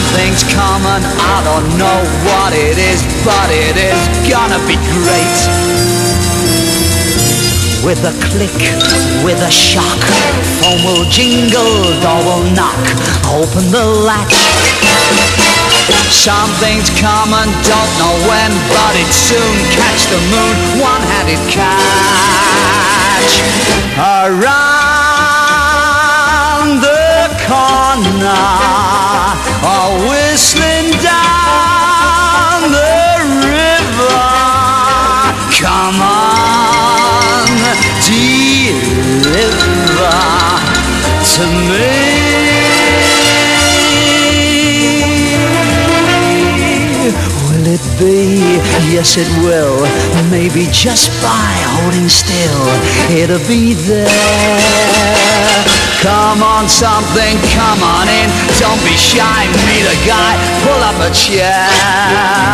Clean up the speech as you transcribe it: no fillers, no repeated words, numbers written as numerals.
Something's coming, I don't know what it is, but it is gonna be great. With a click, with a shock, phone will jingle, door will knock, open the latch. Something's coming, don't know when, but it soon. Catch the moon, one-handed catch. Around the corner, whistling down the river. Come on, deliver to me. Will it be? Yes, it will. Maybe just by holding still, it'll be there. Come on, something, come on in. Don't be shy, meet a guy, pull up a chair.